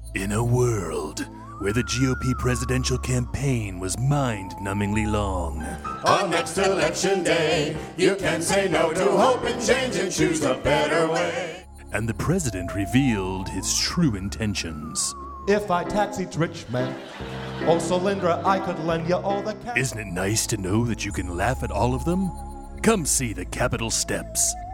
In a world where the GOP presidential campaign was mind-numbingly long, On next election day, you can say no to hope and change and choose a better way. and the president revealed his true intentions. If I tax each rich man, oh Solyndra, I could lend you all the cash. Isn't it nice to know that you can laugh at all of them? Come see the Capitol Steps.